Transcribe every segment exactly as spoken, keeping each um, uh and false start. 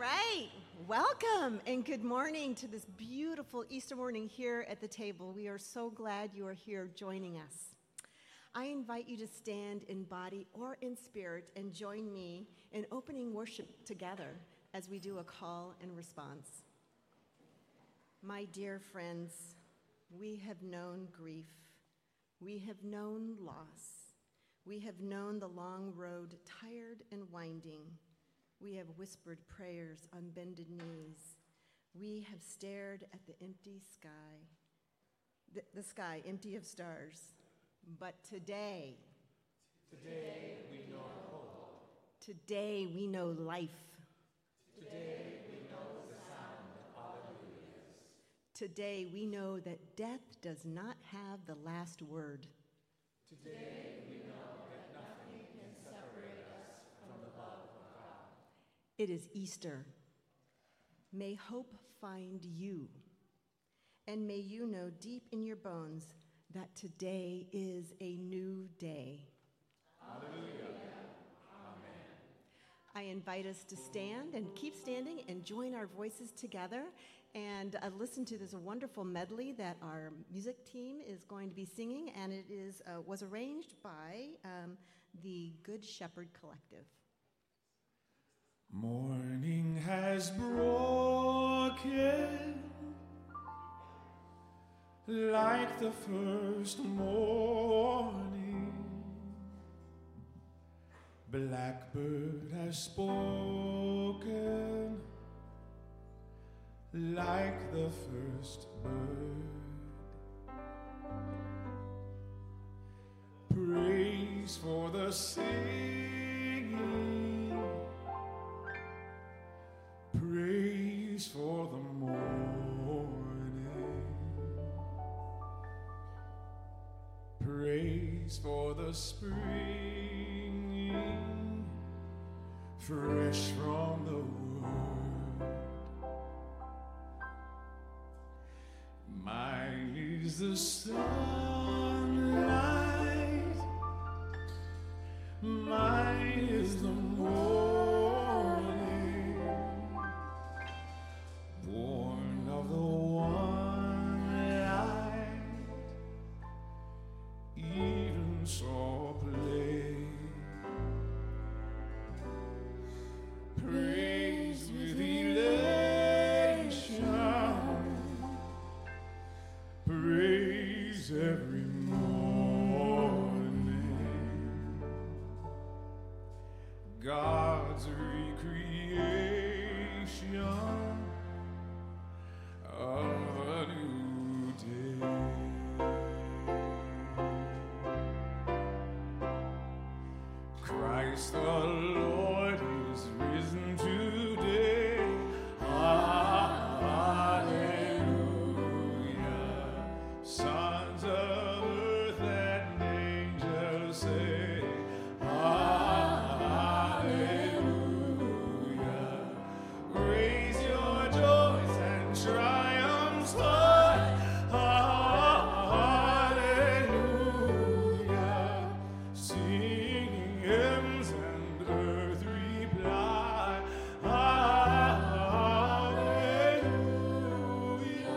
right. Welcome and good morning to this beautiful Easter morning here at the table. We are so glad you are here joining us. I invite you to stand in body or in spirit and join me in opening worship together as we do a call and response. My dear friends, we have known grief. We have known loss. We have known the long road, tired and winding. We have whispered prayers on bended knees. We have stared at the empty sky, the, the sky empty of stars. But today, today we know hope. Today we know life. Today we know the sound of hallelujahs. Today we know that death does not have the last word. Today we know that nothing can separate us from the love of God. It is Easter. May hope find you, and may you know deep in your bones that today is a new day. Hallelujah. Amen. I invite us to stand and keep standing and join our voices together and uh, listen to this wonderful medley that our music team is going to be singing, and it is uh, was arranged by um, the Good Shepherd Collective. Morning has broken like the first morning. Blackbird has spoken like the first bird. Praise for the singing, praise for the morning, praise for the spring, fresh from the word. Mine is the sunlight, mine is the morning, born of the one light, even saw play. Praise with elation, praise every morning. God's recreation of a new day. Christ the Lord is risen today. Hallelujah. Sons of earth and angels say, hallelujah. Raise your joys and triumphs high. Hallelujah. Singing hymns and earth reply. Hallelujah.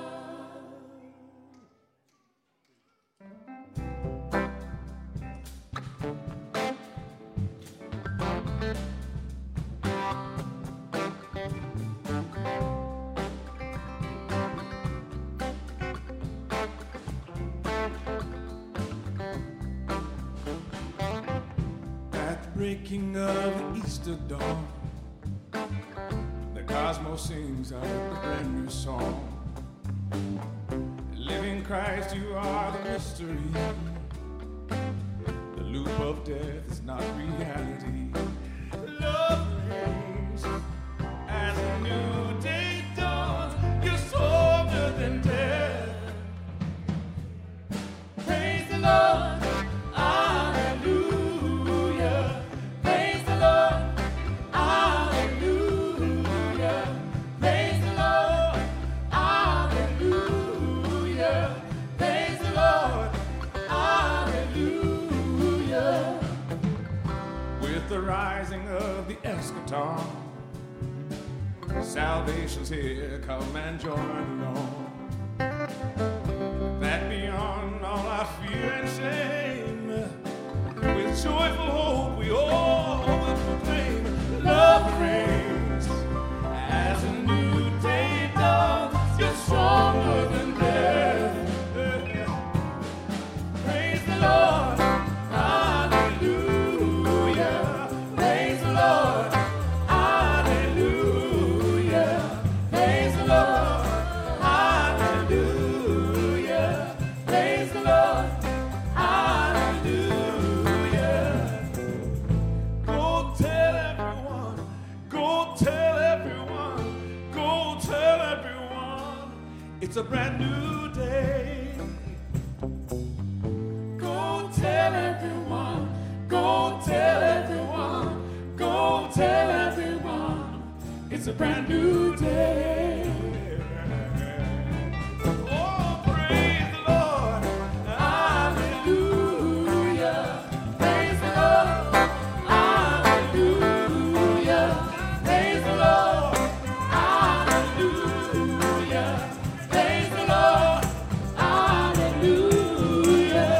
At the breaking of the Easter dawn, the cosmos sings out a brand new song. Living Christ, you are the mystery. The loop of death is not reality. Love reigns as a new day dawns. You're stronger than death. Praise the Lord. Hallelujah. Praise the Lord. Hallelujah. Praise the Lord. Hallelujah. Praise the Lord. Hallelujah. With the rising Salvation's here, come and join along. That beyond all our fear and shame, with joyful hope we all will proclaim, love reigns as a new day dawns. You're stronger than death. Praise the Lord, hallelujah. Praise the Lord, hallelujah. Praise the Lord, hallelujah. Praise the Lord, hallelujah. Go tell everyone, go tell everyone, go tell everyone, it's a brand new day. Go tell everyone, go tell everyone, go tell everyone, it's a brand new day. Oh, praise the Lord, hallelujah. Praise the Lord, hallelujah. Praise the Lord, hallelujah. Praise the Lord, hallelujah.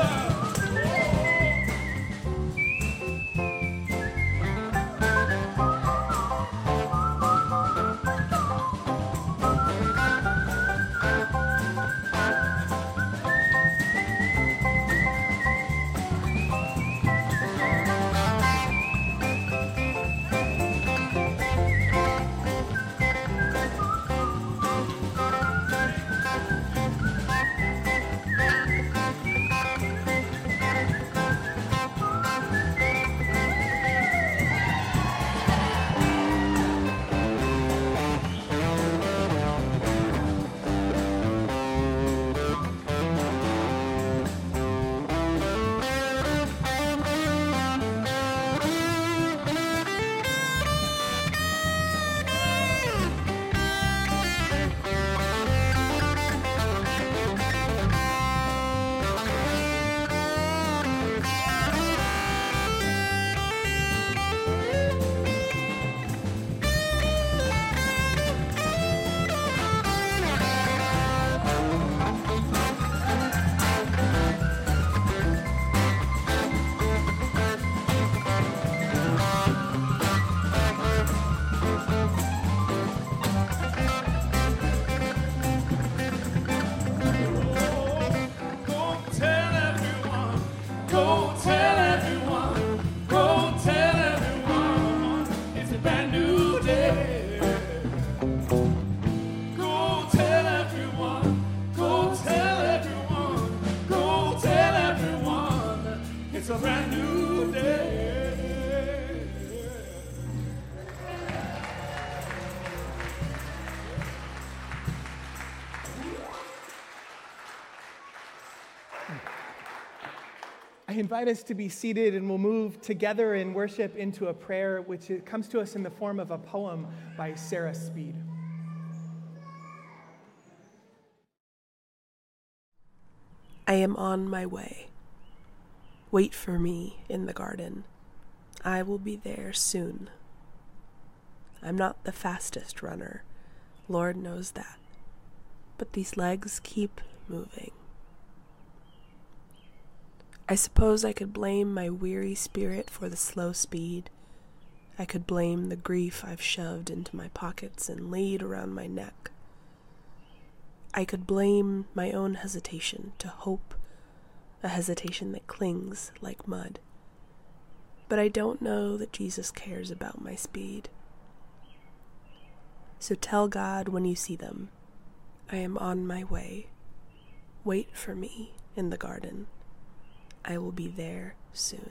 Go tell everyone, go tell everyone, go tell everyone, it's a brand new day. Go tell everyone, go tell everyone, go tell everyone, it's a brand new day. I invite us to be seated, and we'll move together in worship into a prayer which it comes to us in the form of a poem by Sarah Speed. I am on my way. Wait for me in the garden. I will be there soon. I'm not the fastest runner, Lord knows that, but these legs keep moving. I suppose I could blame my weary spirit for the slow speed. I could blame the grief I've shoved into my pockets and laid around my neck. I could blame my own hesitation to hope, a hesitation that clings like mud. But I don't know that Jesus cares about my speed. So tell God when you see them, I am on my way. Wait for me in the garden. I will be there soon.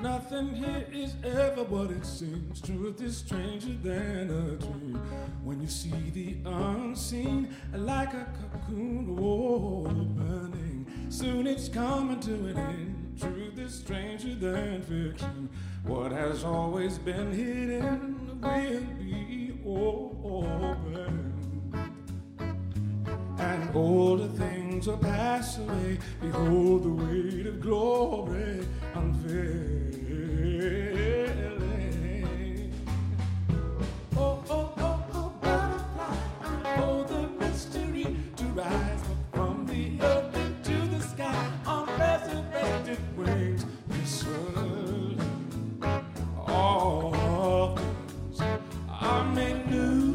Nothing here is ever what it seems. Truth is stranger than a dream. When you see the unseen, like a cocoon, oh, burning, soon it's coming to an end. Truth is stranger than fiction. What has always been hidden will be open. And older things will pass away. Behold the weight of glory unveiling. Oh, oh, oh, oh, butterfly, oh, the mystery to rise from the earth into the sky on resurrected wings. Be certain all things are made new.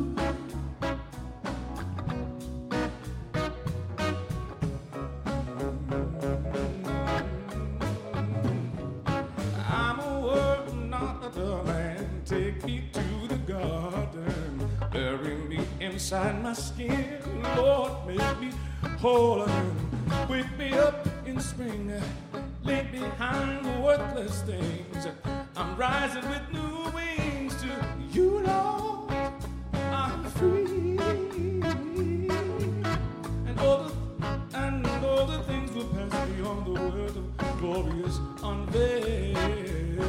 Take me to the garden, bury me inside my skin. Lord, make me whole again. Wake me up in spring, leave behind the worthless things. I'm rising with new wings to you, Lord. I'm free, and all the and all the things will pass beyond the word of glorious unveiling.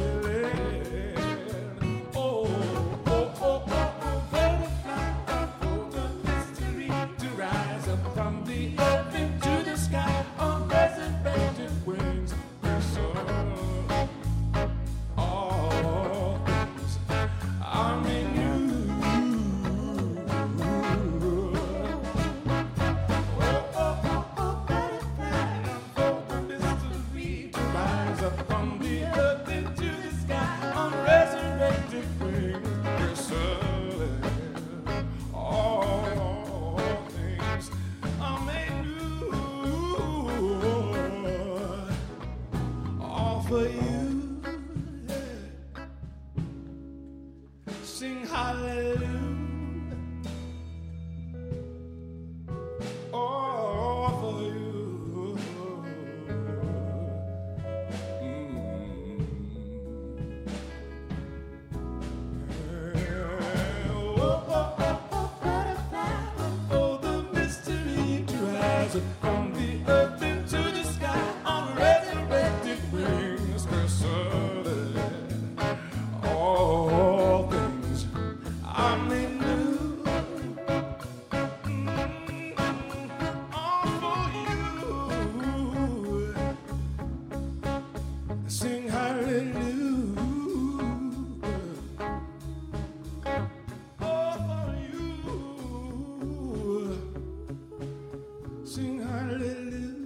For you, yeah. Sing hallelujah. Oh, for you. Mm. Yeah. Oh, oh, oh, oh, butterfly. Oh, the mystery to rise from the earth into the sky on resurrected wings. All things are made new. Mm-hmm. All for you. Sing hallelujah. All for you. Sing hallelujah.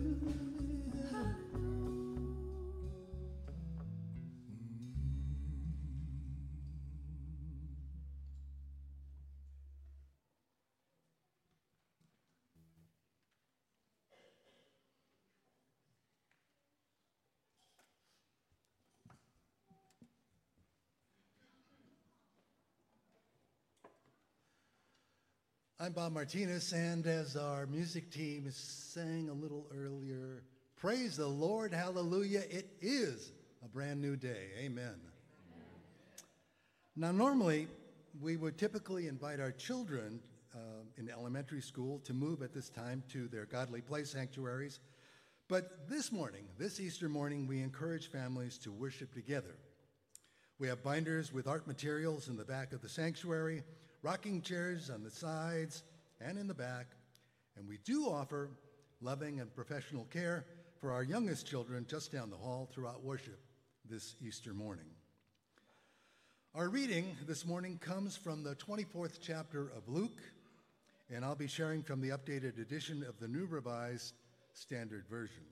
I'm Bob Martinez, and as our music team sang a little earlier, praise the Lord, hallelujah, it is a brand new day, amen. Amen. Now, normally, we would typically invite our children uh, in elementary school to move at this time to their godly place sanctuaries, but this morning, this Easter morning, we encourage families to worship together. We have binders with art materials in the back of the sanctuary, rocking chairs on the sides and in the back, and we do offer loving and professional care for our youngest children just down the hall throughout worship this Easter morning. Our reading this morning comes from the twenty-fourth chapter of Luke, and I'll be sharing from the updated edition of the New Revised Standard Version.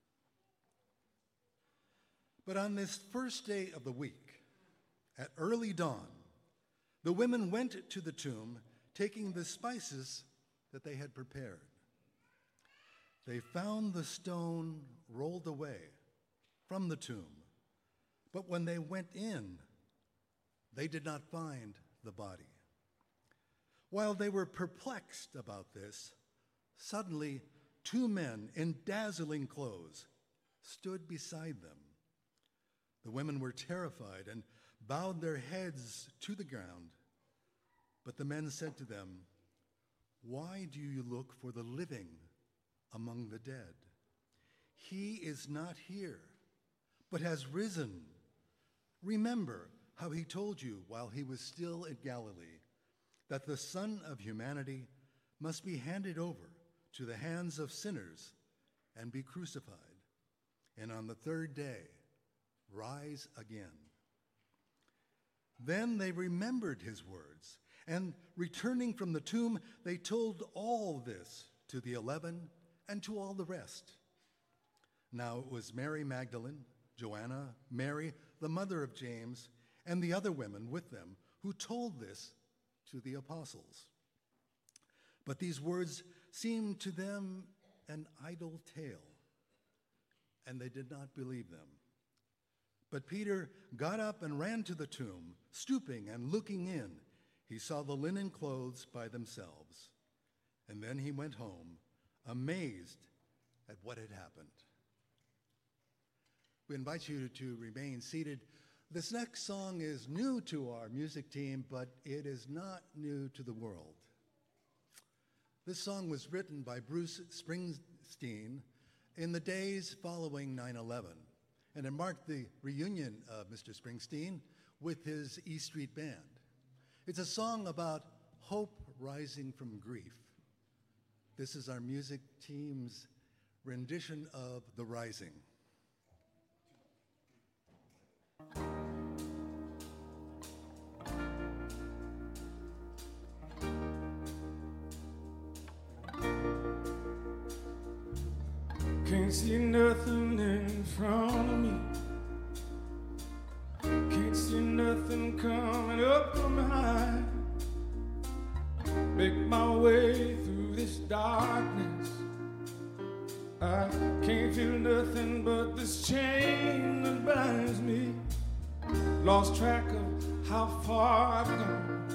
But on this first day of the week, at early dawn, the women went to the tomb, taking the spices that they had prepared. They found the stone rolled away from the tomb, but when they went in, they did not find the body. While they were perplexed about this, suddenly two men in dazzling clothes stood beside them. The women were terrified and bowed their heads to the ground. But the men said to them, "Why do you look for the living among the dead? He is not here, but has risen. Remember how he told you while he was still in Galilee, that the Son of Humanity must be handed over to the hands of sinners and be crucified, and on the third day rise again." Then they remembered his words, and returning from the tomb, they told all this to the eleven and to all the rest. Now it was Mary Magdalene, Joanna, Mary, the mother of James, and the other women with them who told this to the apostles. But these words seemed to them an idle tale, and they did not believe them. But Peter got up and ran to the tomb. Stooping and looking in, he saw the linen clothes by themselves. And then he went home, amazed at what had happened. We invite you to remain seated. This next song is new to our music team, but it is not new to the world. This song was written by Bruce Springsteen in the days following nine eleven, and it marked the reunion of Mister Springsteen with his E Street Band. It's a song about hope rising from grief. This is our music team's rendition of The Rising. Can't see nothing in front of me. Can't see nothing coming up from behind. Make my way through this darkness. I can't feel nothing but this chain that binds me. Lost track of how far I've gone.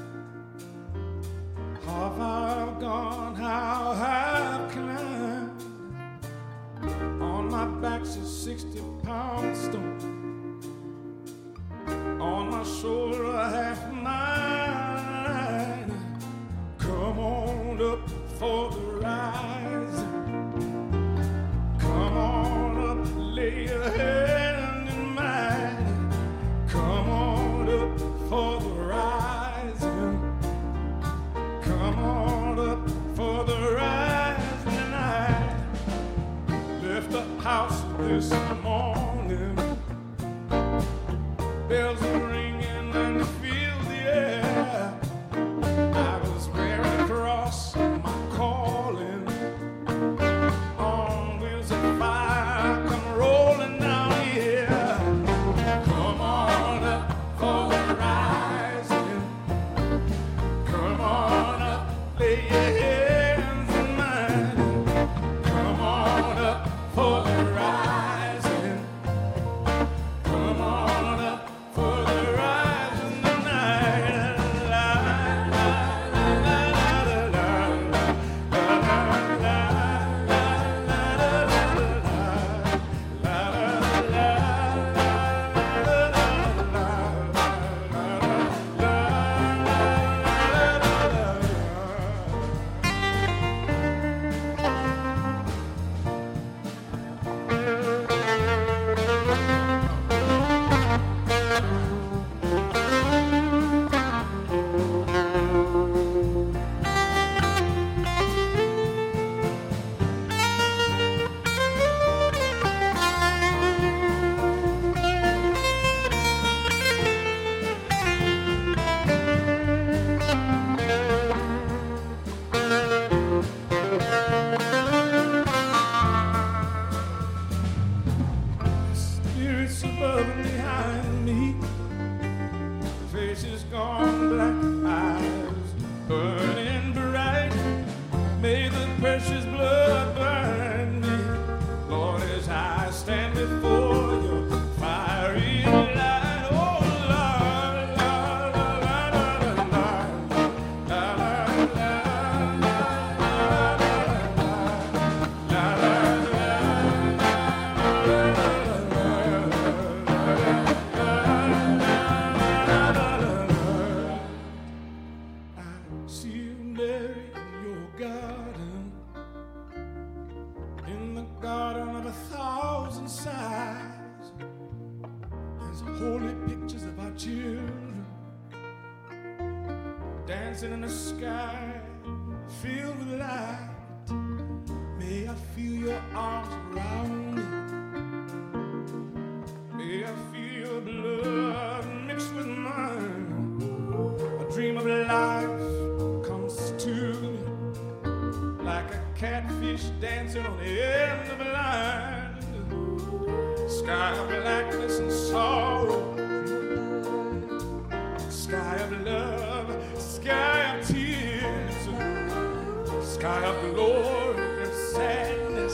How far I've gone, how I've climbed. On my back's a sixty pound stone. On my shoulder a half mile. Come on up for the rise. Come on up, lay your hand in mine. Come on up for the rise. Come on up for the rise tonight. Left the house this morning. Bells are ringing and you feel the air. I was wearing a cross, my calling. On wheels of fire, come rolling down here. Come on up for the rising. Come on up, lay your hands in mine. Come on up for the rising. sides. There's holy pictures of our children dancing in the sky, filled with light. May I feel your arms around me. May I feel your blood mixed with mine. A dream of life comes to me like a catfish dancing on the end of a line. Sky of blackness and sorrow, sky of love, sky of tears, sky of glory and sadness,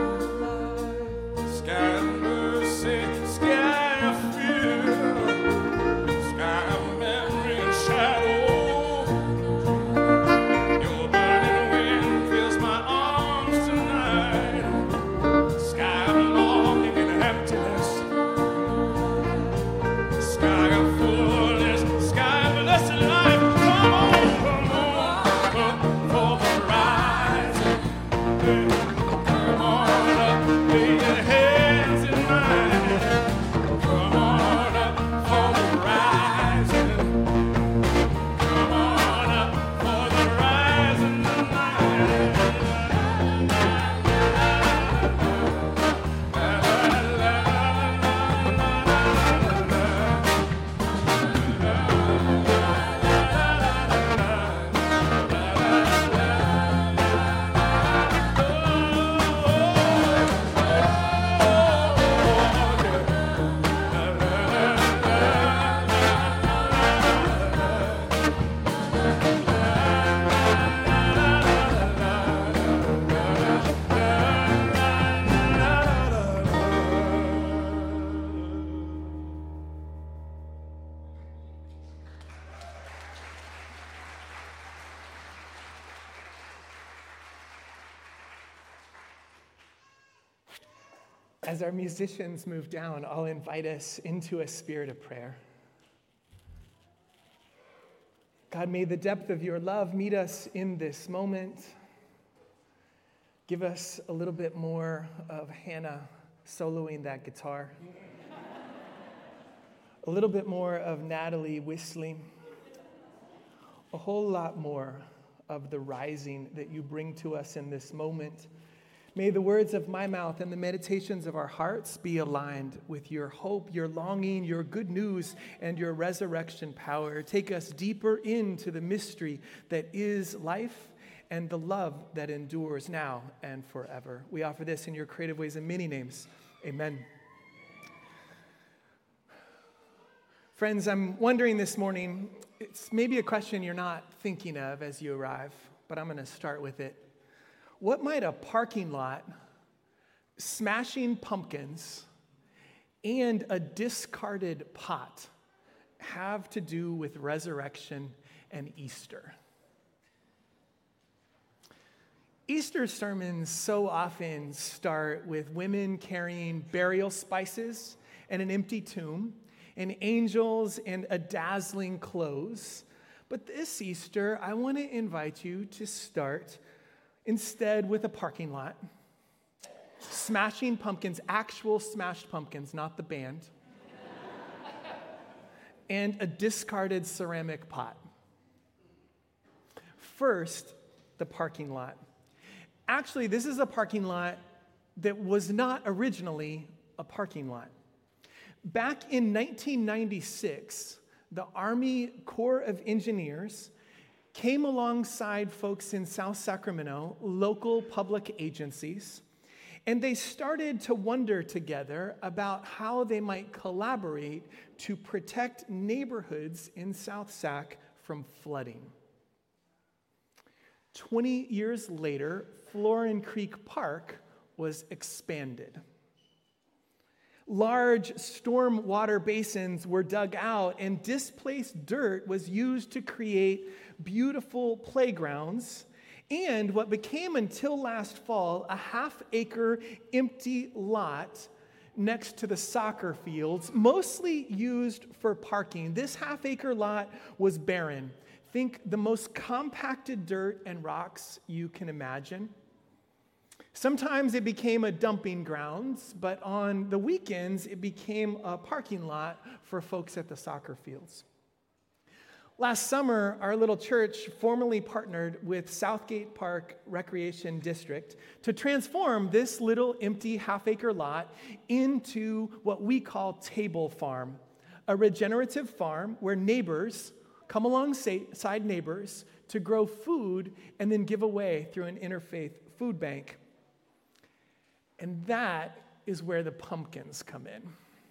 sky of mercy, sky of fear, sky of memory and shadow. Your burning wind fills my arms tonight. Sky of longing and emptiness, sky of fullness, sky of blessed life. Come on, come on, up for the rising. Come on up, lay your hands in mine. Come on up for the rising. Come on up for the rising tonight. As our musicians move down, I'll invite us into a spirit of prayer. God, may the depth of your love meet us in this moment. Give us a little bit more of Hannah soloing that guitar. A little bit more of Natalie whistling. A whole lot more of the rising that you bring to us in this moment. May the words of my mouth and the meditations of our hearts be aligned with your hope, your longing, your good news, and your resurrection power. Take us deeper into the mystery that is life and the love that endures now and forever. We offer this in your creative ways in many names. Amen. Friends, I'm wondering this morning, it's maybe a question you're not thinking of as you arrive, but I'm going to start with it. What might a parking lot, smashing pumpkins, and a discarded pot have to do with resurrection and Easter? Easter sermons so often start with women carrying burial spices and an empty tomb, and angels and a dazzling clothes. But this Easter, I want to invite you to start instead with a parking lot, smashing pumpkins, actual smashed pumpkins, not the band, and a discarded ceramic pot. First, the parking lot. Actually, this is a parking lot that was not originally a parking lot. Back in nineteen ninety-six, the Army Corps of Engineers came alongside folks in South Sacramento, local public agencies, and they started to wonder together about how they might collaborate to protect neighborhoods in South Sac from flooding. Twenty years later, Florin Creek Park was expanded. Large storm water basins were dug out, and displaced dirt was used to create beautiful playgrounds and what became until last fall a half-acre empty lot next to the soccer fields, mostly used for parking. This half-acre lot was barren. Think the most compacted dirt and rocks you can imagine. Sometimes it became a dumping grounds, but on the weekends, it became a parking lot for folks at the soccer fields. Last summer, our little church formally partnered with Southgate Park Recreation District to transform this little empty half-acre lot into what we call Table Farm, a regenerative farm where neighbors come alongside neighbors to grow food and then give away through an interfaith food bank. And that is where the pumpkins come in.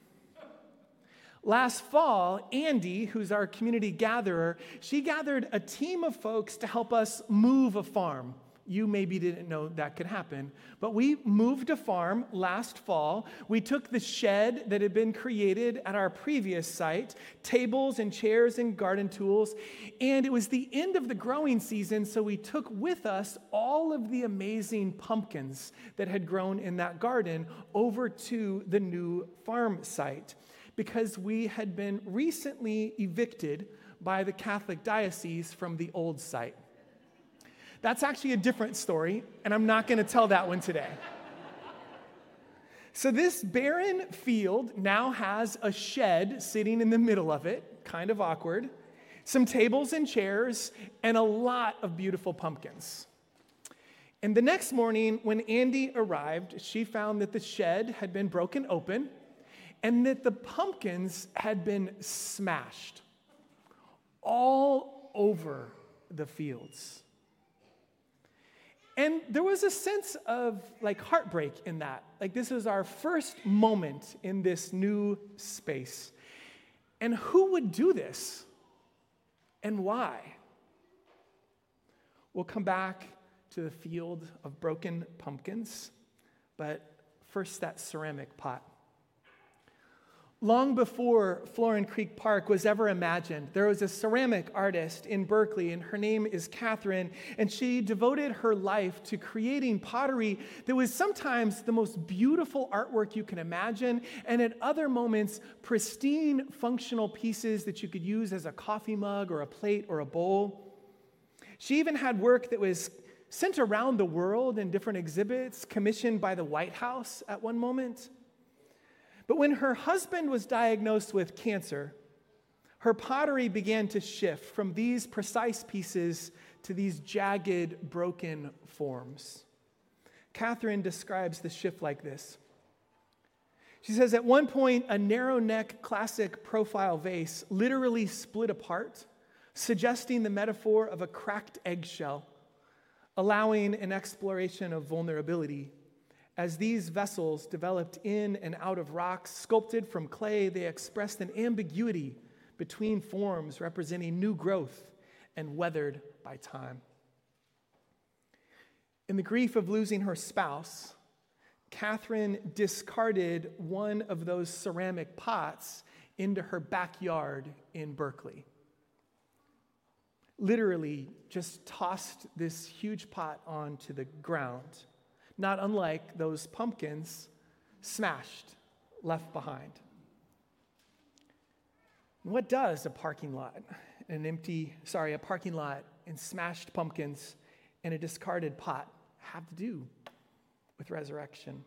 Last fall, Andy, who's our community gatherer, she gathered a team of folks to help us move a farm. You maybe didn't know that could happen, but we moved a farm last fall. We took the shed that had been created at our previous site, tables and chairs and garden tools, and it was the end of the growing season, so we took with us all of the amazing pumpkins that had grown in that garden over to the new farm site, because we had been recently evicted by the Catholic diocese from the old site. That's actually a different story, and I'm not going to tell that one today. So this barren field now has a shed sitting in the middle of it, kind of awkward, some tables and chairs, and a lot of beautiful pumpkins. And the next morning, when Andy arrived, she found that the shed had been broken open, and that the pumpkins had been smashed all over the fields. And there was a sense of like heartbreak in that. Like this is our first moment in this new space. And who would do this? And why? We'll come back to the field of broken pumpkins, but first that ceramic pot. Long before Florin Creek Park was ever imagined, there was a ceramic artist in Berkeley, and her name is Catherine, and she devoted her life to creating pottery that was sometimes the most beautiful artwork you can imagine, and at other moments, pristine, functional pieces that you could use as a coffee mug or a plate or a bowl. She even had work that was sent around the world in different exhibits, commissioned by the White House at one moment. But when her husband was diagnosed with cancer, her pottery began to shift from these precise pieces to these jagged, broken forms. Catherine describes the shift like this. She says, at one point, a narrow-neck classic profile vase literally split apart, suggesting the metaphor of a cracked eggshell, allowing an exploration of vulnerability. As these vessels developed in and out of rocks, sculpted from clay, they expressed an ambiguity between forms representing new growth and weathered by time. In the grief of losing her spouse, Catherine discarded one of those ceramic pots into her backyard in Berkeley. Literally just tossed this huge pot onto the ground, not unlike those pumpkins smashed, left behind. What does a parking lot, an empty, sorry, a parking lot and smashed pumpkins and a discarded pot have to do with resurrection?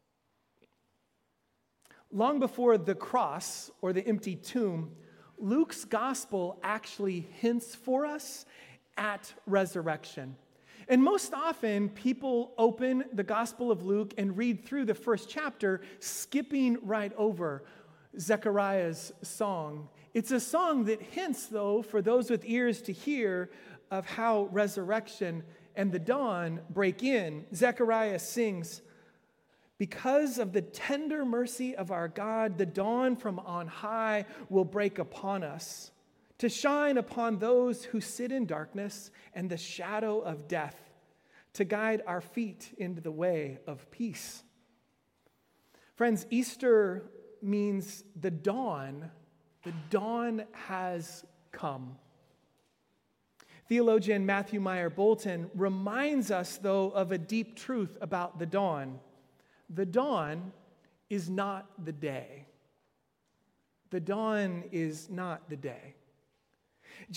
Long before the cross or the empty tomb, Luke's gospel actually hints for us at resurrection. And most often, people open the Gospel of Luke and read through the first chapter, skipping right over Zechariah's song. It's a song that hints, though, for those with ears to hear, of how resurrection and the dawn break in. Zechariah sings, "Because of the tender mercy of our God, the dawn from on high will break upon us, to shine upon those who sit in darkness and the shadow of death, to guide our feet into the way of peace." Friends, Easter means the dawn. The dawn has come. Theologian Matthew Meyer Bolton reminds us, though, of a deep truth about the dawn. The dawn is not the day. The dawn is not the day.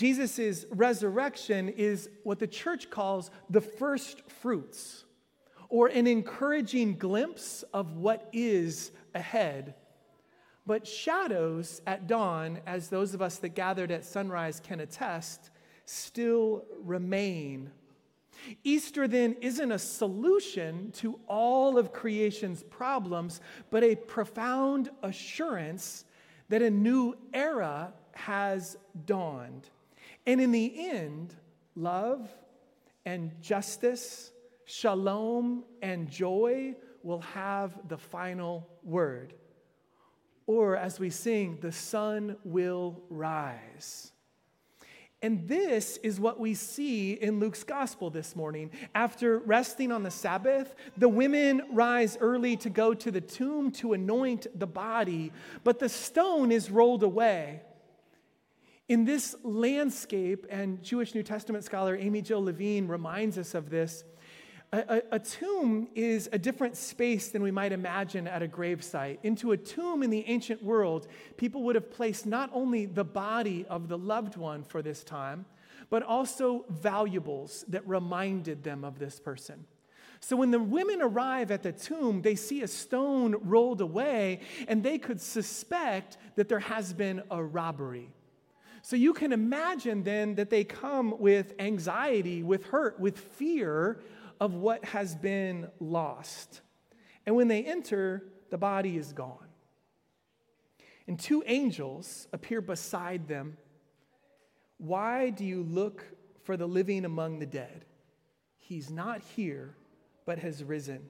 Jesus' resurrection is what the church calls the first fruits, or an encouraging glimpse of what is ahead. But shadows at dawn, as those of us that gathered at sunrise can attest, still remain. Easter then isn't a solution to all of creation's problems, but a profound assurance that a new era has dawned. And in the end, love and justice, shalom and joy will have the final word. Or as we sing, the sun will rise. And this is what we see in Luke's gospel this morning. After resting on the Sabbath, the women rise early to go to the tomb to anoint the body, but the stone is rolled away. In this landscape, and Jewish New Testament scholar Amy Jill Levine reminds us of this, a, a, a tomb is a different space than we might imagine at a gravesite. Into a tomb in the ancient world, people would have placed not only the body of the loved one for this time, but also valuables that reminded them of this person. So when the women arrive at the tomb, they see a stone rolled away, and they could suspect that there has been a robbery. So you can imagine then that they come with anxiety, with hurt, with fear of what has been lost. And when they enter, the body is gone. And two angels appear beside them. Why do you look for the living among the dead? He's not here, but has risen.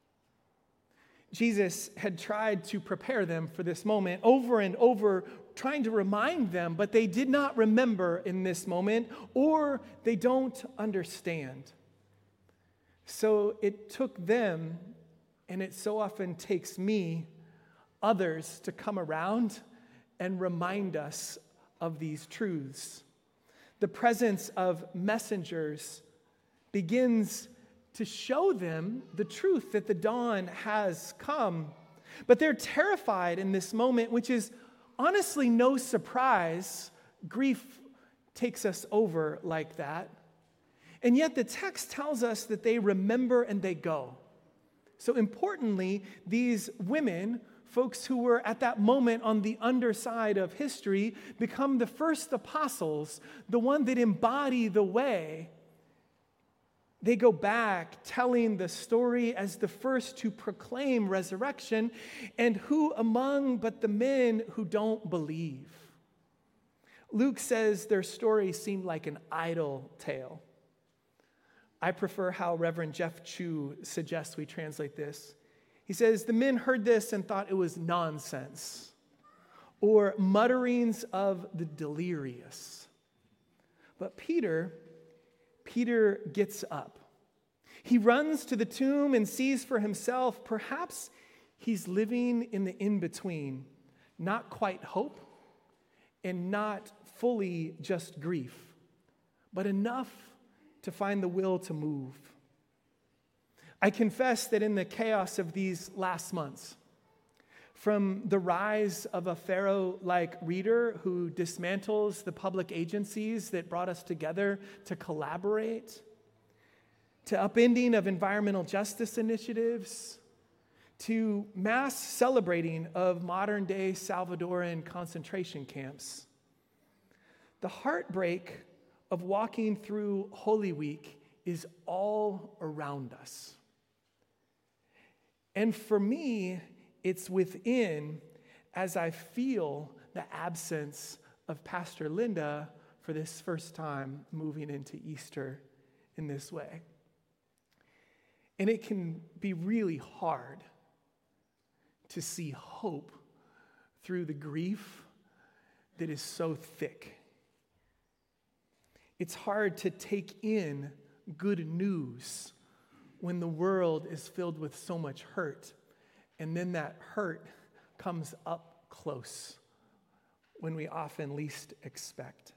Jesus had tried to prepare them for this moment over and over, trying to remind them, but they did not remember in this moment, or they don't understand. So it took them, and it so often takes me, others, to come around and remind us of these truths. The presence of messengers begins to show them the truth that the dawn has come. But they're terrified in this moment, which is honestly no surprise. Grief takes us over like that. And yet the text tells us that they remember and they go. So importantly, these women, folks who were at that moment on the underside of history, become the first apostles, the one that embody the way. They go back telling the story as the first to proclaim resurrection, and who among but the men who don't believe? Luke says their story seemed like an idle tale. I prefer how Reverend Jeff Chu suggests we translate this. He says, the men heard this and thought it was nonsense, or mutterings of the delirious. But Peter, Peter gets up. He runs to the tomb and sees for himself, perhaps he's living in the in-between, not quite hope and not fully just grief, but enough to find the will to move. I confess that in the chaos of these last months, from the rise of a Pharaoh-like reader who dismantles the public agencies that brought us together to collaborate, to upending of environmental justice initiatives, to mass celebrating of modern-day Salvadoran concentration camps, the heartbreak of walking through Holy Week is all around us. And for me, it's within as I feel the absence of Pastor Linda for this first time moving into Easter in this way. And it can be really hard to see hope through the grief that is so thick. It's hard to take in good news when the world is filled with so much hurt, and then that hurt comes up close when we often least expect.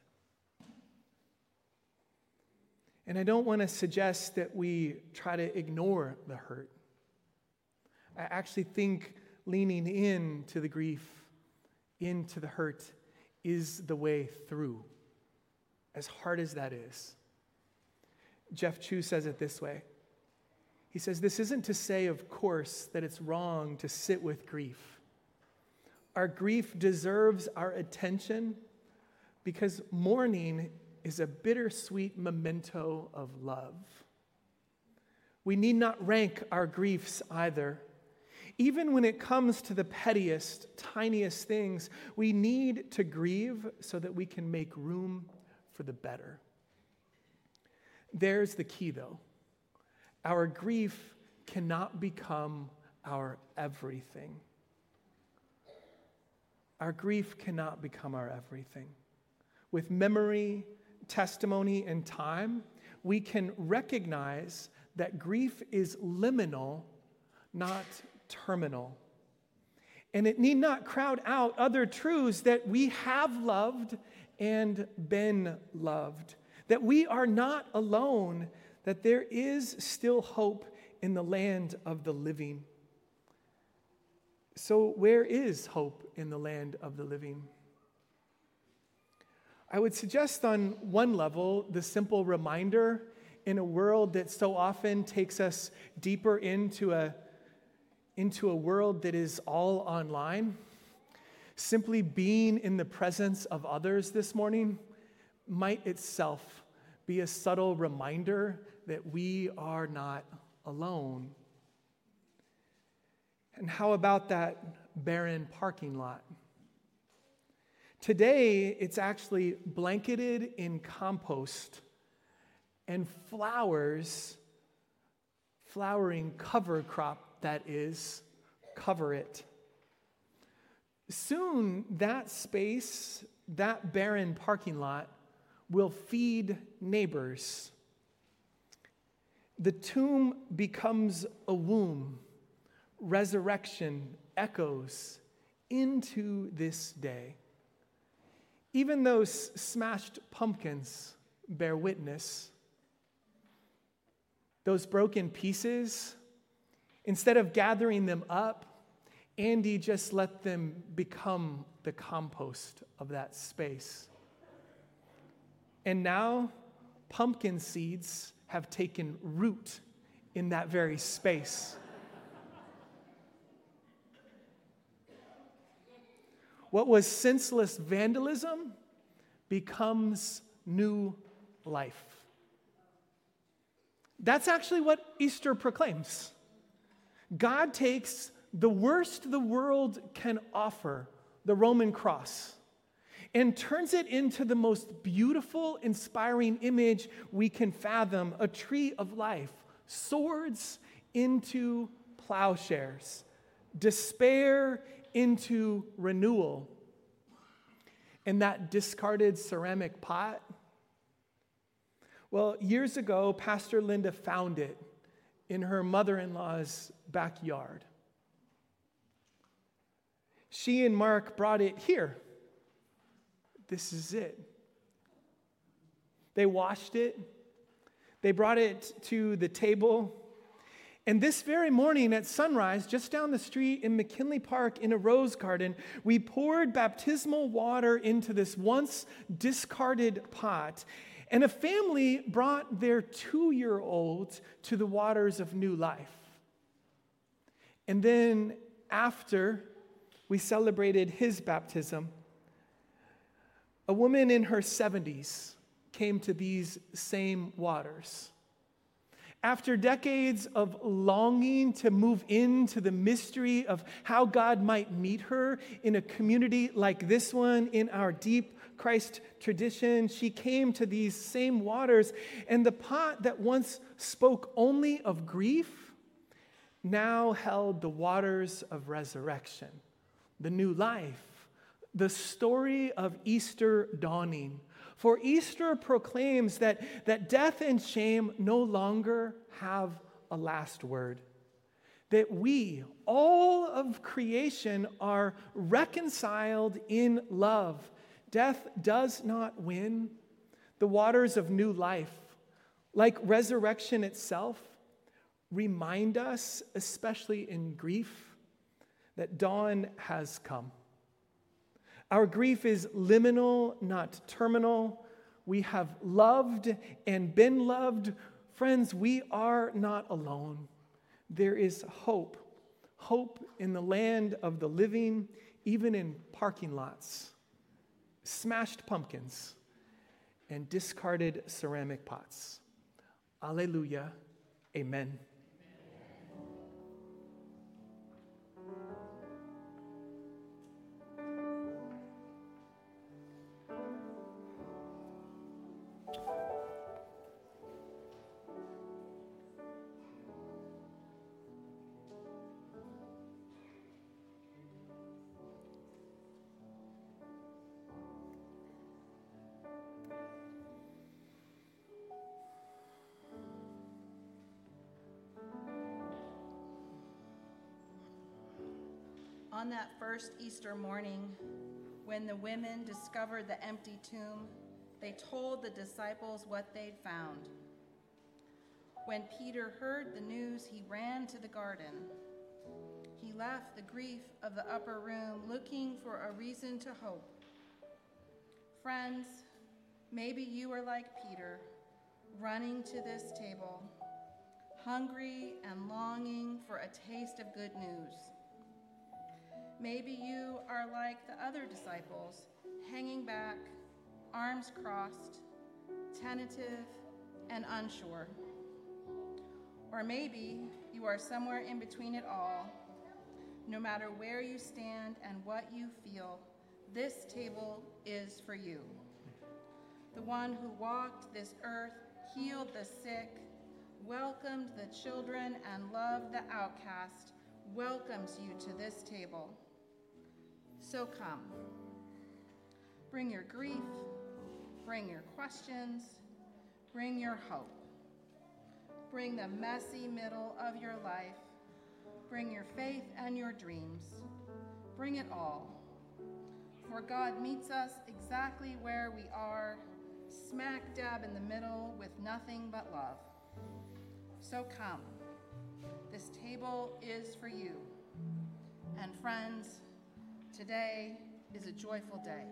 And I don't want to suggest that we try to ignore the hurt. I actually think leaning into the grief, into the hurt, is the way through, as hard as that is. Jeff Chu says it this way. He says, this isn't to say, of course, that it's wrong to sit with grief. Our grief deserves our attention because mourning is a bittersweet memento of love. We need not rank our griefs either. Even when it comes to the pettiest, tiniest things, we need to grieve so that we can make room for the better. There's the key, though. Our grief cannot become our everything. Our grief cannot become our everything. With memory, testimony, and time, we can recognize that grief is liminal, not terminal. And it need not crowd out other truths that we have loved and been loved, that we are not alone, that there is still hope in the land of the living. So where is hope in the land of the living? I would suggest on one level the simple reminder in a world that so often takes us deeper into a, into a world that is all online. Simply being in the presence of others this morning might itself be a subtle reminder that we are not alone. And how about that barren parking lot? Today, it's actually blanketed in compost and flowers, flowering cover crop, that is, cover it. Soon, that space, that barren parking lot, will feed neighbors. The tomb becomes a womb. Resurrection echoes into this day. Even those smashed pumpkins bear witness. Those broken pieces, instead of gathering them up, Andy just let them become the compost of that space. And now, pumpkin seeds have taken root in that very space. What was senseless vandalism becomes new life. That's actually what Easter proclaims. God takes the worst the world can offer, the Roman cross, and turns it into the most beautiful, inspiring image we can fathom, a tree of life, swords into plowshares, despair into renewal. And that discarded ceramic pot, well, years ago, Pastor Linda found it in her mother-in-law's backyard. She and Mark brought it here. This is it. They washed it. They brought it to the table. And this very morning at sunrise, just down the street in McKinley Park in a rose garden, we poured baptismal water into this once discarded pot. And a family brought their two-year-old to the waters of new life. And then after we celebrated his baptism, a woman in her seventies came to these same waters. After decades of longing to move into the mystery of how God might meet her in a community like this one, in our deep Christ tradition, she came to these same waters, and the pot that once spoke only of grief now held the waters of resurrection, the new life, the story of Easter dawning. For Easter proclaims that, that death and shame no longer have a last word. That we, all of creation, are reconciled in love. Death does not win. The waters of new life, like resurrection itself, remind us, especially in grief, that dawn has come. Our grief is liminal, not terminal. We have loved and been loved. Friends, we are not alone. There is hope, hope in the land of the living, even in parking lots, smashed pumpkins, and discarded ceramic pots. Alleluia. Amen. On that first Easter morning, when the women discovered the empty tomb, they told the disciples what they'd found. When Peter heard the news, he ran to the garden. He left the grief of the upper room, looking for a reason to hope. Friends, maybe you are like Peter, running to this table, hungry and longing for a taste of good news. Maybe you are like the other disciples, hanging back, arms crossed, tentative and unsure. Or maybe you are somewhere in between it all. No matter where you stand and what you feel, this table is for you. The one who walked this earth, healed the sick, welcomed the children, and loved the outcast, welcomes you to this table. So come. Bring your grief, bring your questions, bring your hope. Bring the messy middle of your life. Bring your faith and your dreams. Bring it all. For God meets us exactly where we are, smack dab in the middle with nothing but love. So come. This table is for you. And friends, today is a joyful day.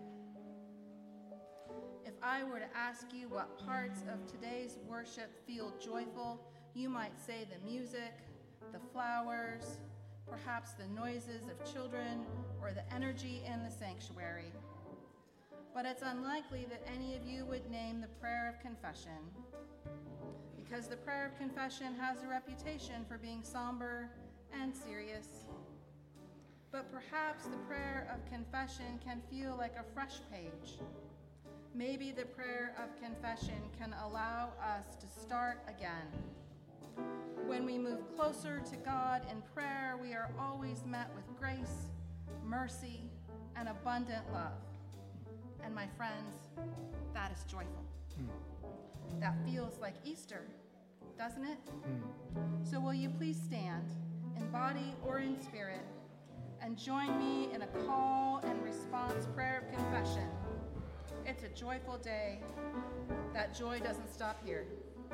If I were to ask you what parts of today's worship feel joyful, you might say the music, the flowers, perhaps the noises of children, or the energy in the sanctuary. But it's unlikely that any of you would name the prayer of confession, because the prayer of confession has a reputation for being somber and serious. But perhaps the prayer of confession can feel like a fresh page. Maybe the prayer of confession can allow us to start again. When we move closer to God in prayer, we are always met with grace, mercy, and abundant love. And my friends, that is joyful. Mm. That feels like Easter, doesn't it? Mm. So will you please stand, in body or in spirit, and join me in a call and response prayer of confession. It's a joyful day. That joy doesn't stop here.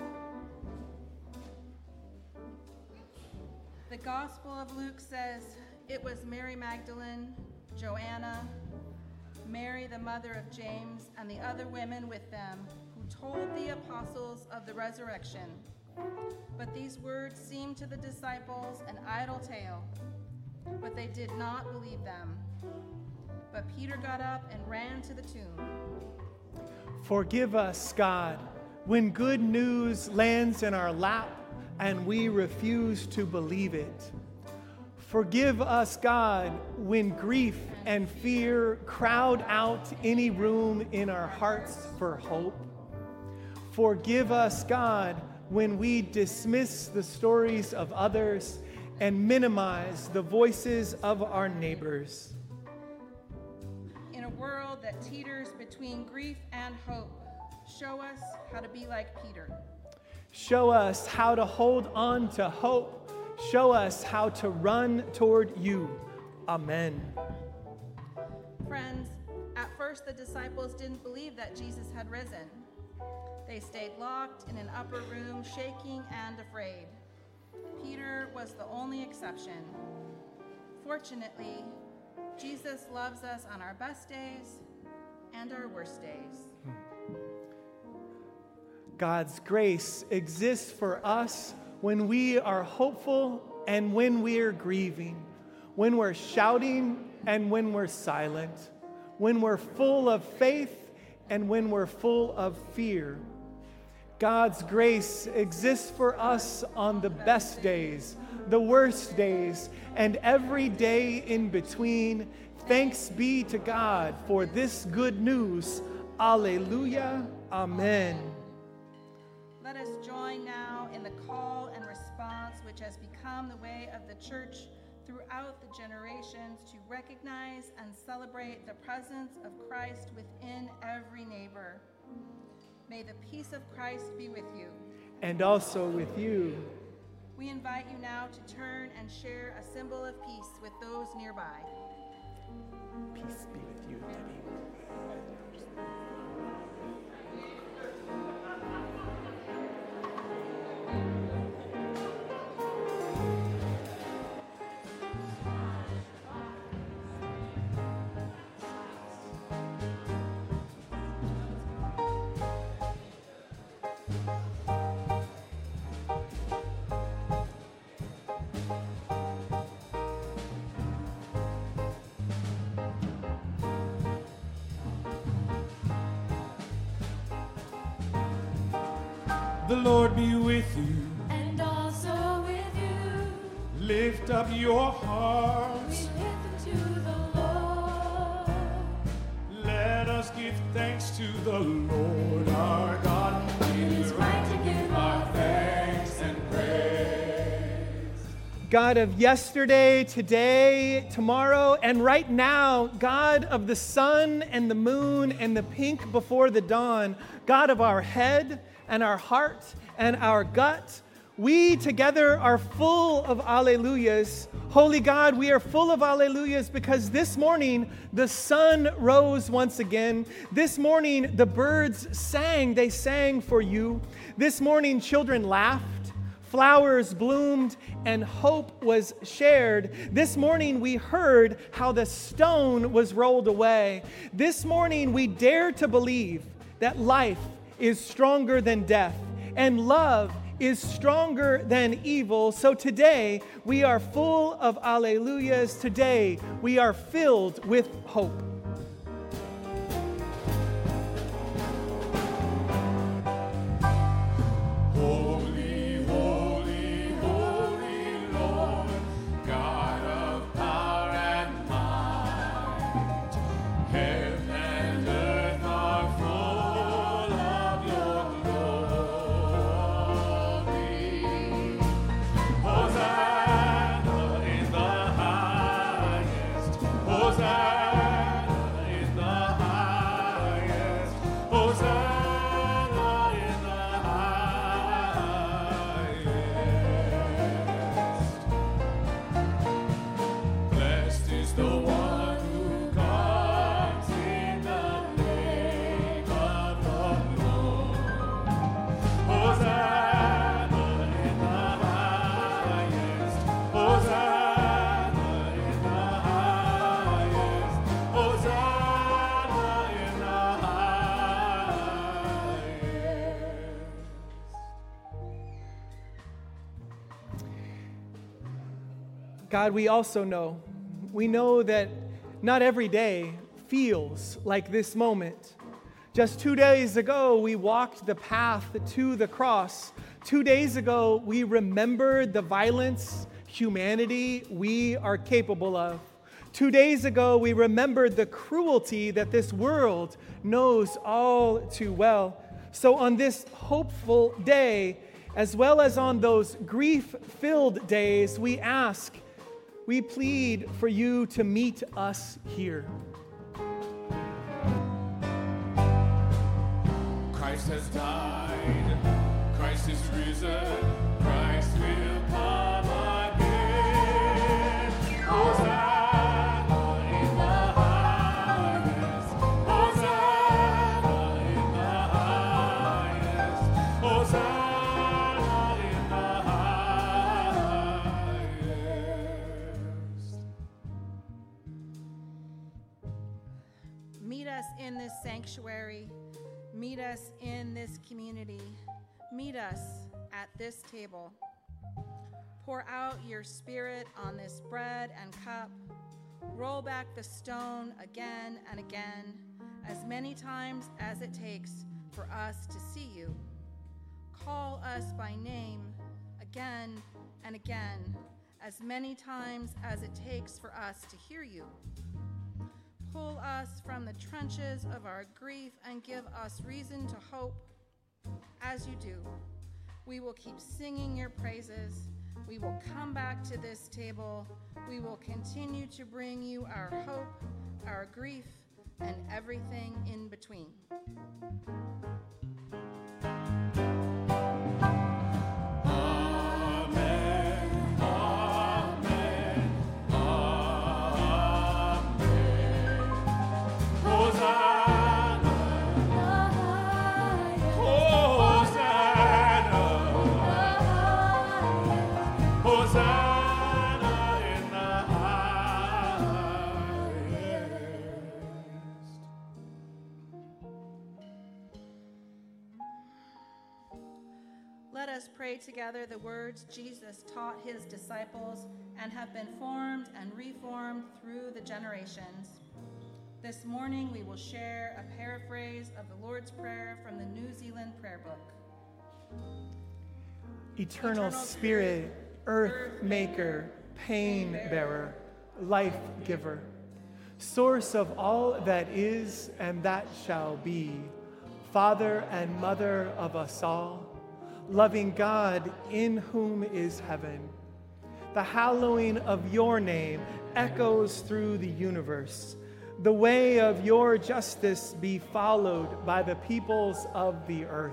The Gospel of Luke says it was Mary Magdalene, Joanna, Mary the mother of James, and the other women with them who told the apostles of the resurrection. But these words seemed to the disciples an idle tale, but they did not believe them. But Peter got up and ran to the tomb. Forgive us, God, when good news lands in our lap and we refuse to believe it. Forgive us, God, when grief and fear crowd out any room in our hearts for hope. Forgive us, God, when we dismiss the stories of others and minimize the voices of our neighbors. In a world that teeters between grief and hope, show us how to be like Peter. Show us how to hold on to hope. Show us how to run toward you. Amen. Friends, at first the disciples didn't believe that Jesus had risen. They stayed locked in an upper room, shaking and afraid. Peter was the only exception. Fortunately, Jesus loves us on our best days and our worst days. God's grace exists for us when we are hopeful and when we're grieving, when we're shouting and when we're silent, when we're full of faith and when we're full of fear. God's grace exists for us on the best days, the worst days, and every day in between. Thanks be to God for this good news. Alleluia. Amen. Let us join now in the call and response which has become the way of the church throughout the generations to recognize and celebrate the presence of Christ within every neighbor. May the peace of Christ be with you. And also with you. We invite you now to turn and share a symbol of peace with those nearby. Peace be with you, Debbie. The Lord be with you. And also with you. Lift up your hearts. We lift them to the Lord. Let us give thanks to the Lord our God. It is right to give our thanks and praise. God of yesterday, today, tomorrow, and right now, God of the sun and the moon and the pink before the dawn, God of our head and our heart and our gut, we together are full of alleluias. Holy God, we are full of alleluias because this morning the sun rose once again. This morning the birds sang, they sang for you. This morning children laughed, flowers bloomed, and hope was shared. This morning we heard how the stone was rolled away. This morning we dare to believe that life is stronger than death, and love is stronger than evil. So today, we are full of alleluias. Today, we are filled with hope. Holy, holy, holy Lord, God of power and might. Heaven and earth are full of your glory. Hosanna in the highest. Hosanna in the highest. Hosanna in the highest. Blessed is the one who comes in the name of the Lord. Hosanna in the highest. Hosanna in the highest. Hosanna in the highest. God, we also know, we know that not every day feels like this moment. Just two days ago, we walked the path to the cross. Two days ago, we remembered the violence, humanity we are capable of. Two days ago, we remembered the cruelty that this world knows all too well. So on this hopeful day, as well as on those grief-filled days, we ask, we plead for you to meet us here. Christ has died, Christ is risen, Christ will come again. Hosanna in the highest, Hosanna in the highest, Hosanna in the highest. Meet us in this sanctuary. Meet us in this community. Meet us at this table. Pour out your Spirit on this bread and cup. Roll back the stone again and again, as many times as it takes for us to see you. Call us by name again and again, as many times as it takes for us to hear you. Pull us from the trenches of our grief and give us reason to hope. As you do, we will keep singing your praises. We will come back to this table. We will continue to bring you our hope, our grief, and everything in between. Pray together the words Jesus taught his disciples and have been formed and reformed through the generations. This morning we will share a paraphrase of the Lord's Prayer from the New Zealand Prayer Book. Eternal, Eternal Spirit, Earth Maker, Pain Bearer, Life Giver, Source of all that is and that shall be, Father and Mother of us all, loving God in whom is heaven. The hallowing of your name echoes through the universe. The way of your justice be followed by the peoples of the earth.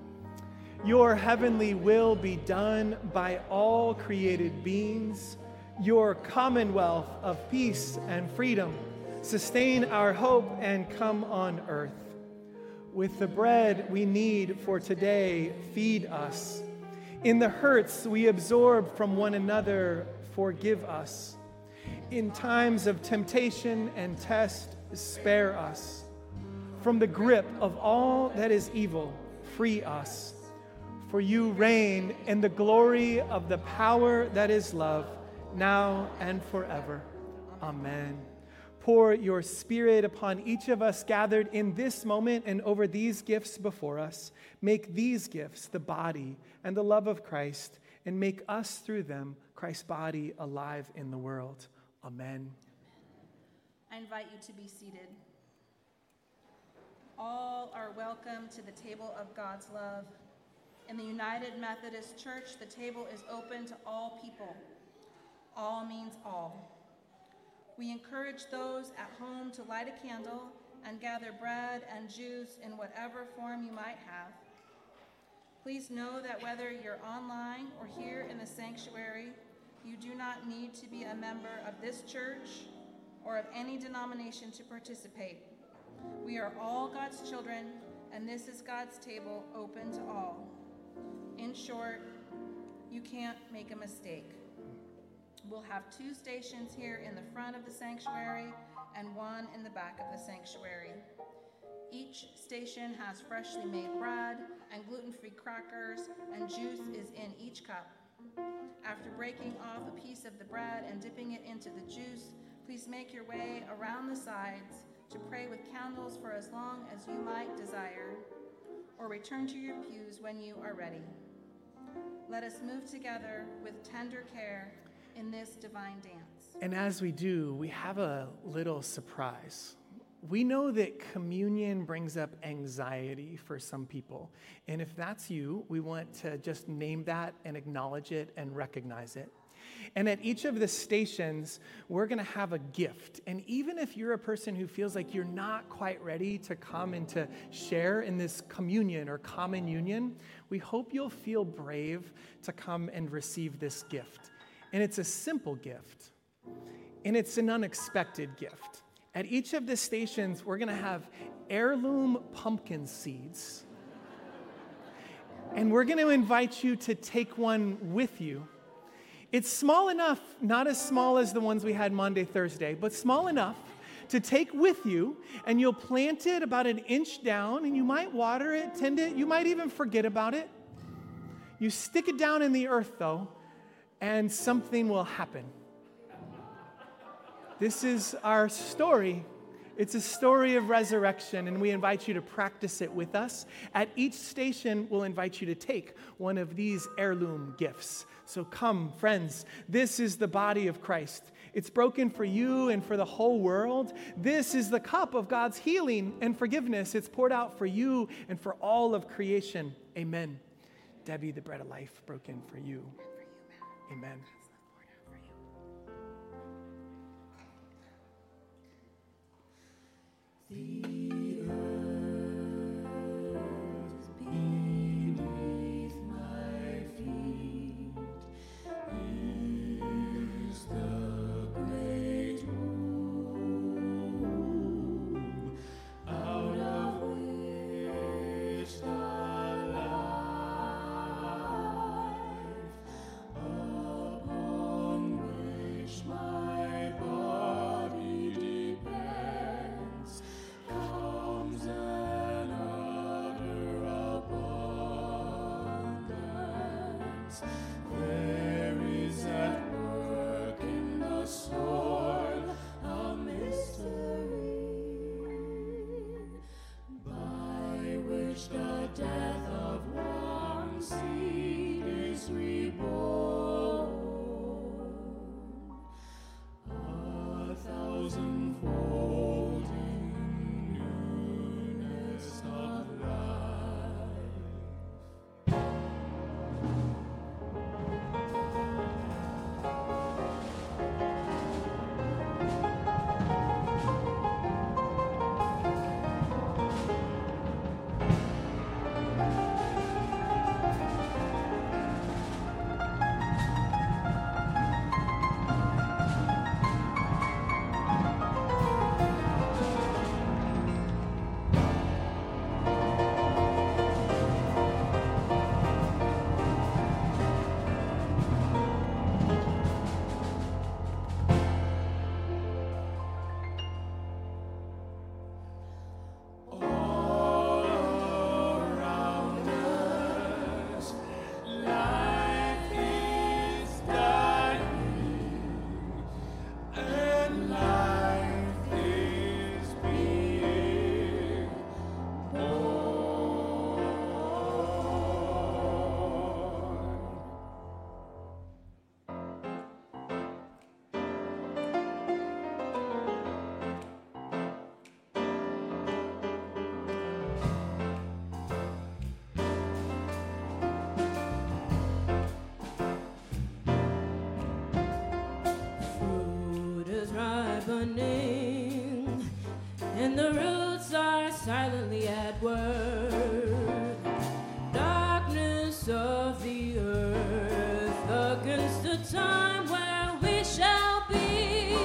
Your heavenly will be done by all created beings. Your commonwealth of peace and freedom sustain our hope and come on earth. With the bread we need for today, feed us. In the hurts we absorb from one another, forgive us. In times of temptation and test, spare us. From the grip of all that is evil, free us. For you reign in the glory of the power that is love, now and forever. Amen. Pour your Spirit upon each of us gathered in this moment and over these gifts before us. Make these gifts the body and the love of Christ, and make us through them Christ's body alive in the world. Amen. I invite you to be seated. All are welcome to the table of God's love. In the United Methodist Church, the table is open to all people. All means all. We encourage those at home to light a candle and gather bread and juice in whatever form you might have. Please know that whether you're online or here in the sanctuary, you do not need to be a member of this church or of any denomination to participate. We are all God's children, and this is God's table open to all. In short, you can't make a mistake. We'll have two stations here in the front of the sanctuary and one in the back of the sanctuary. Each station has freshly made bread and gluten-free crackers, and juice is in each cup. After breaking off a piece of the bread and dipping it into the juice, please make your way around the sides to pray with candles for as long as you might desire, or return to your pews when you are ready. Let us move together with tender care in this divine dance. And as we do, we have a little surprise. We know that communion brings up anxiety for some people. And if that's you, we want to just name that and acknowledge it and recognize it. And at each of the stations, we're going to have a gift. And even if you're a person who feels like you're not quite ready to come and to share in this communion or common union, we hope you'll feel brave to come and receive this gift. And it's a simple gift, and it's an unexpected gift. At each of the stations, we're going to have heirloom pumpkin seeds. And we're going to invite you to take one with you. It's small enough, not as small as the ones we had Monday, Thursday, but small enough to take with you, and you'll plant it about an inch down, and you might water it, tend it, you might even forget about it. You stick it down in the earth, though, and something will happen. This is our story. It's a story of resurrection, and we invite you to practice it with us. At each station, we'll invite you to take one of these heirloom gifts. So come, friends, this is the body of Christ. It's broken for you and for the whole world. This is the cup of God's healing and forgiveness. It's poured out for you and for all of creation. Amen. Debbie, the bread of life, broken for you. Amen. The earth beneath my feet is the great womb out of which the life upon which my body depends comes an utter abundance. There is at work in the soil a mystery by which the death of one seed is reborn. A thousandfold in newness of life. All around us, life is dying, and life is being born. Fruit is ripening, and the roots are silently at work. Darkness of the earth against the time where we shall be.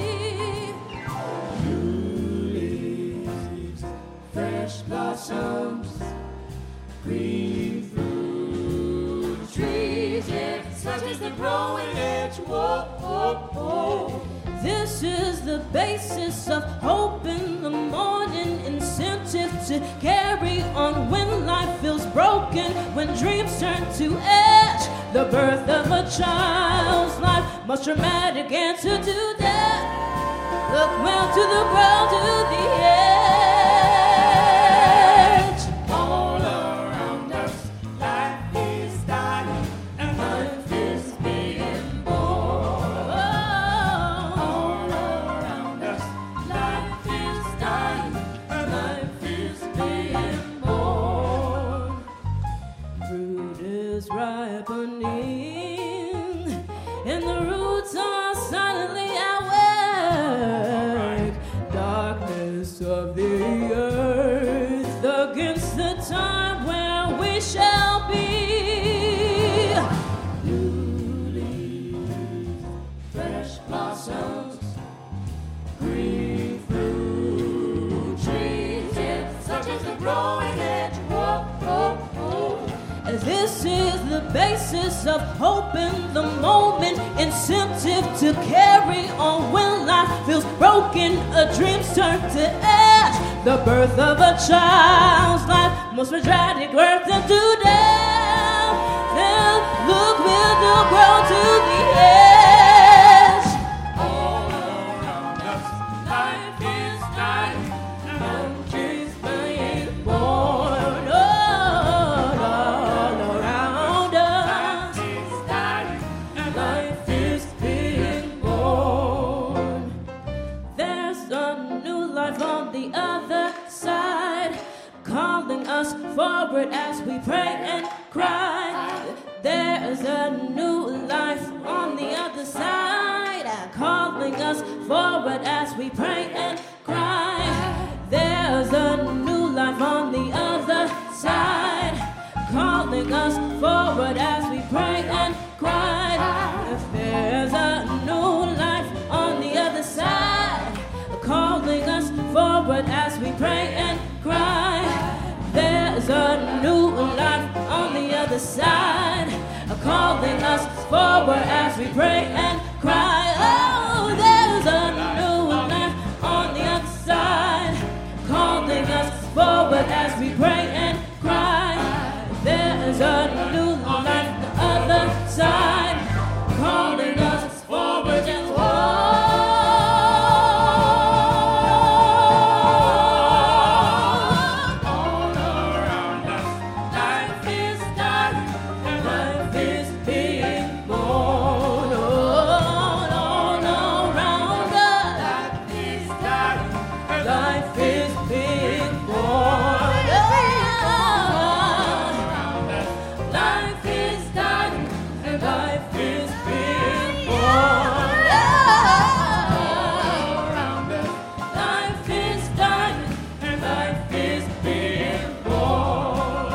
New leaves, fresh blossoms, green fruit trees, yeah, such as the growing edge. Whoa, whoa, whoa. This is the basis of hope in the morning, incentive to carry on when life feels broken, when dreams turn to ash. The birth of a child's life, most dramatic answer to death. Look well to the ground, to the edge. All around us, life is dying, and life is being born. All around us, life is dying, and life is being born. Fruit is ripening, and the roots are silently at work. Darkness of the earth against the time where we shall be. New leaves, fresh blossoms, green fruit trees, yeah, such as the growing edge. Whoa, whoa, whoa. This is the basis of hope in the moment, incentive to carry on when life feels broken, a dream's turn to ash. The birth of a child's life, most tragic birth into death. Then look with the ground to the edge. All around us, life is dying, and Is being born all around us. is dying, and Life is being born. There's a new life on the other side, calling us forward as we pray and cry. There's a new life on the other side, calling us forward as we pray and cry. There's a new life on the other side, calling us forward as we pray and cry. There's a new life on the other side, calling us forward as we pray and cry. There's a new life on the other side, calling us forward as we pray and cry. Oh, there's a new life on the other side, calling us forward as we pray and cry. There's a new life on the other side, calling us forward and all around us, life is dying, and life is being born all, all around us. life is dying, and Life is being born. Life is dying, and life is being born. around us, Life is dying, and life is being born.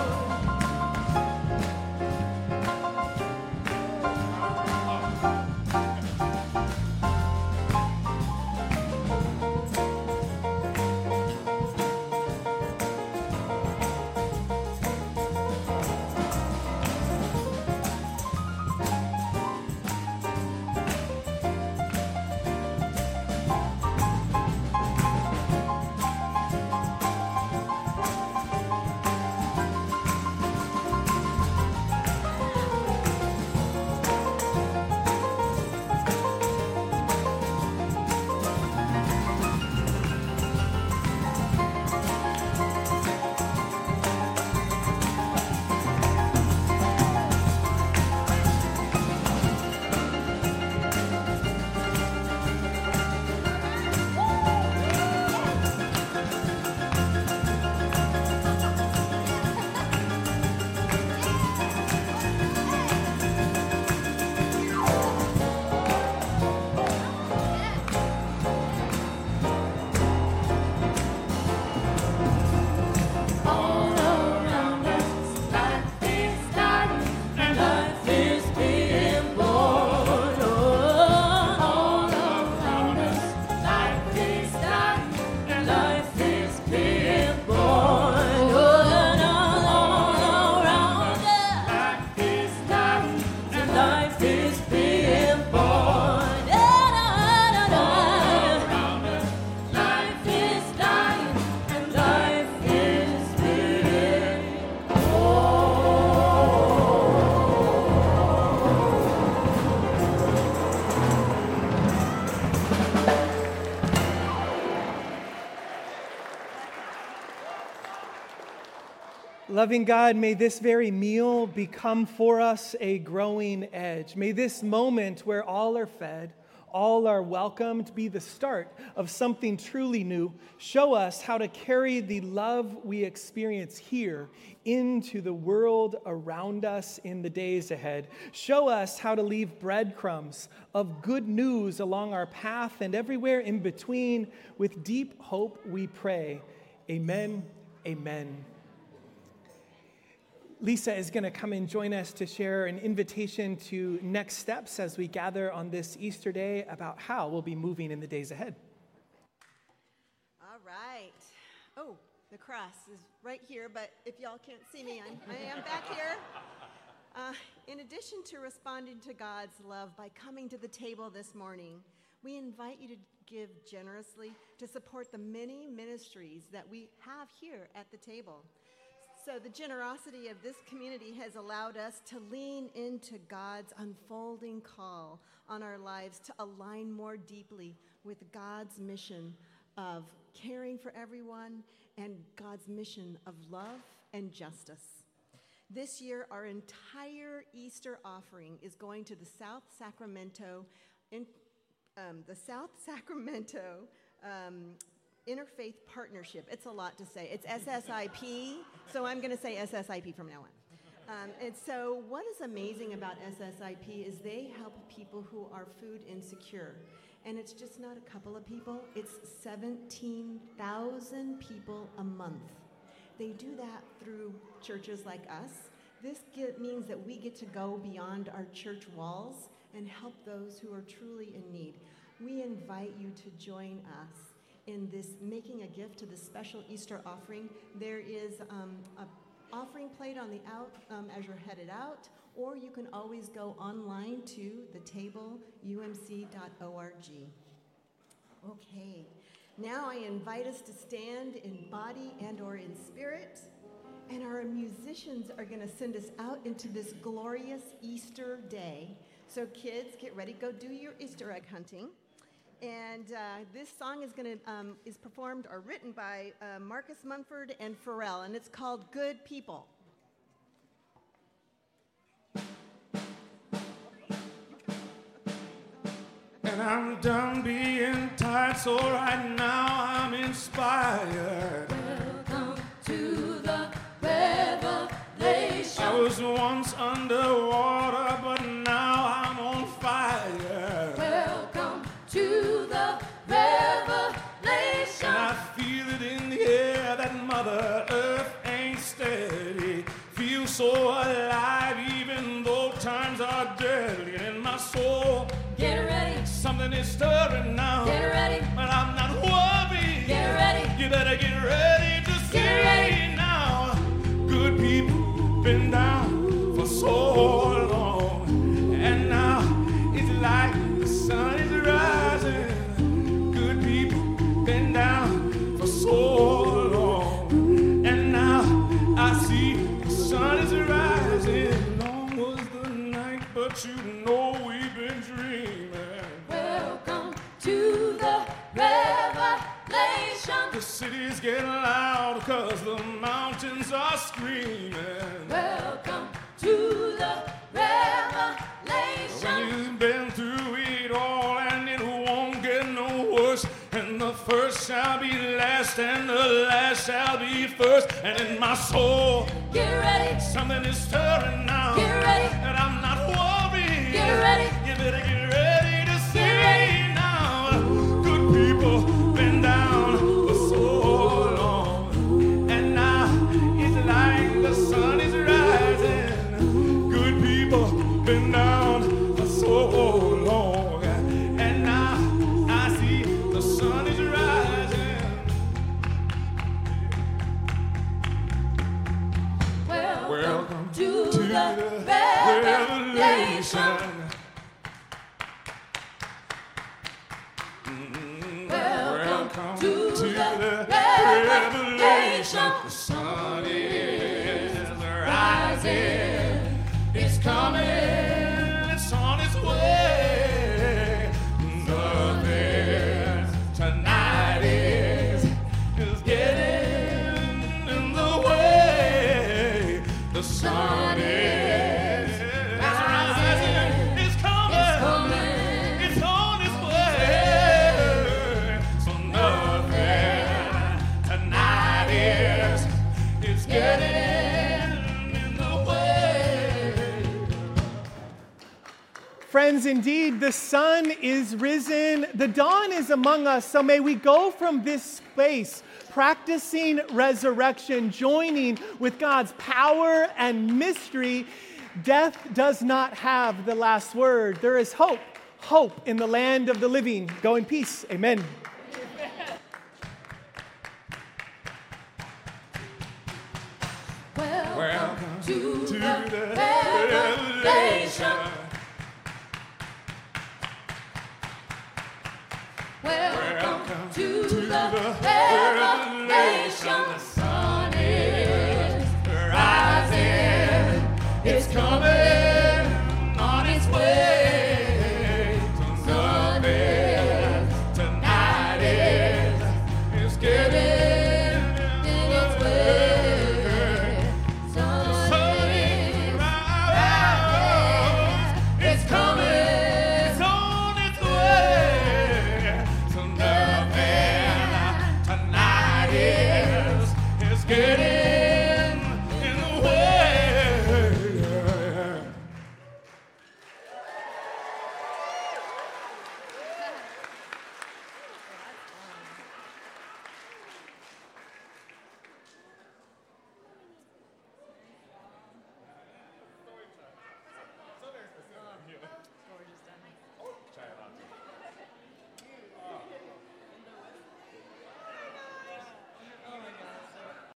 Loving God, may this very meal become for us a growing edge. May this moment where all are fed, all are welcomed, be the start of something truly new. Show us how to carry the love we experience here into the world around us in the days ahead. Show us how to leave breadcrumbs of good news along our path and everywhere in between. With deep hope we pray. Amen, amen. Lisa is going to come and join us to share an invitation to next steps as we gather on this Easter day about how we'll be moving in the days ahead. All right. Oh, the cross is right here, but if y'all can't see me, I'm, I am back here. Uh, in addition to responding to God's love by coming to the table this morning, we invite you to give generously to support the many ministries that we have here at the table. So the generosity of this community has allowed us to lean into God's unfolding call on our lives to align more deeply with God's mission of caring for everyone and God's mission of love and justice. This year, our entire Easter offering is going to the South Sacramento, in, um, the South Sacramento um, Interfaith Partnership. It's a lot to say. It's S S I P, so I'm going to say S S I P from now on. Um, and so what is amazing about S S I P is they help people who are food insecure. And it's just not a couple of people, it's seventeen thousand people a month. They do that through churches like us. This get, means that we get to go beyond our church walls and help those who are truly in need. We invite you to join us in this making a gift to the special Easter offering. There is um, an offering plate on the out um, as you're headed out, or you can always go online to the table U M C dot org. Okay, now I invite us to stand in body and or in spirit, and our musicians are gonna send us out into this glorious Easter day. So kids, get ready, go do your Easter egg hunting. And uh, this song is going to um, is performed or written by uh, Marcus Mumford and Pharrell, and it's called "Good People." And I'm done being tired, so right now I'm inspired. Welcome to the revelation. I was once underwater, but now I'm on fire. Welcome to the revelation. And I feel it in the air that Mother Earth ain't steady. Feel so alive even though times are deadly. And in my soul, get ready. Something is stirring now. Get ready. But I'm not worried. Get ready. You better get ready to see ready. now. Good people been down for so long, and now it's like the sun is rising. Good people been down for so long, and now I see the sun is rising. Long was the night, but you know we've been dreaming. Welcome to the revelation. The city's getting loud cause the mountains are screaming. Welcome to the revelation. When you've been through it all and it won't get no worse, and the first shall be last and the last shall be first. And in my soul, get ready. Something is stirring now. Get ready. And I'm not worried. Get ready. You better get ready to see now. Good people been down for so long, and now it's like the sun is rising. Good people been down for so long, and now I see the sun is rising. Welcome, Welcome to, to the, the revelation. revelation. Welcome to, To the, the revelation. revelation. The sun is rising. It's coming. It's on its way. Nothing tonight is is getting in the way. The sun is rising. It's coming. It's coming. It's on its way. So nothing tonight is is getting in the way. Friends, indeed, the sun is risen. The dawn is among us. So may we go from this space practicing resurrection, joining with God's power and mystery. Death does not have the last word. There is hope, hope in the land of the living. Go in peace. Amen. Welcome, Welcome to, to the, the revelation. revelation. Welcome, Welcome to, to the, the revelation.